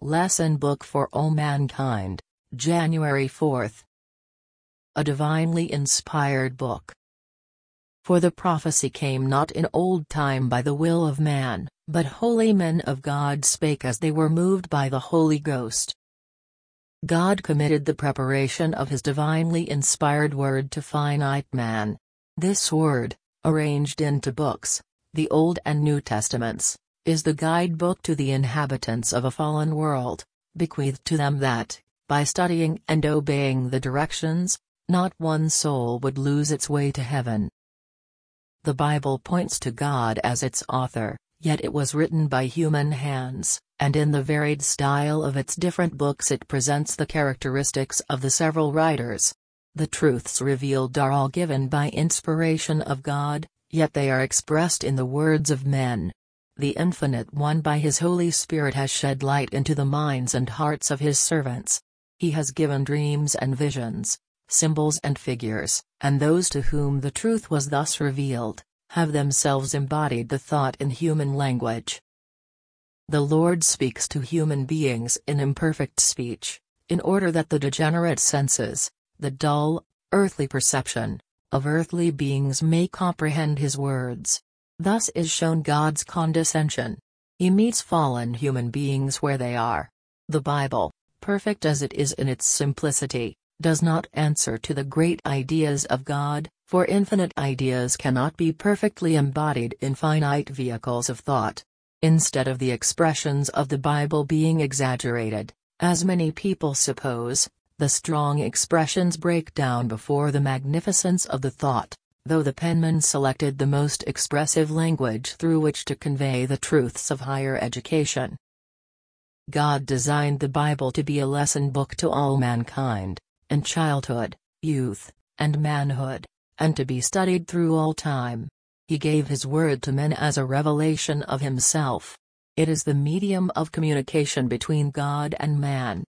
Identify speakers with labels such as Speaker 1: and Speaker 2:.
Speaker 1: Lesson Book for All Mankind, January 4th. A divinely inspired book. For the prophecy came not in old time by the will of man, but holy men of God spake as they were moved by the Holy Ghost. God committed the preparation of his divinely inspired word to finite man. This word, arranged into books, the Old and New Testaments, is the guidebook to the inhabitants of a fallen world, bequeathed to them that, by studying and obeying the directions, not one soul would lose its way to heaven. The Bible points to God as its author, yet it was written by human hands, and in the varied style of its different books it presents the characteristics of the several writers. The truths revealed are all given by inspiration of God, yet they are expressed in the words of men. The Infinite One by His Holy Spirit has shed light into the minds and hearts of His servants. He has given dreams and visions, symbols and figures, and those to whom the truth was thus revealed, have themselves embodied the thought in human language. The Lord speaks to human beings in imperfect speech, in order that the degenerate senses, the dull, earthly perception, of earthly beings may comprehend His words. Thus is shown God's condescension. He meets fallen human beings where they are. The Bible, perfect as it is in its simplicity, does not answer to the great ideas of God, for infinite ideas cannot be perfectly embodied in finite vehicles of thought. Instead of the expressions of the Bible being exaggerated, as many people suppose, the strong expressions break down before the magnificence of the thought, though the penman selected the most expressive language through which to convey the truths of higher education. God designed the Bible to be a lesson book to all mankind, in childhood, youth, and manhood, and to be studied through all time. He gave His word to men as a revelation of Himself. It is the medium of communication between God and man.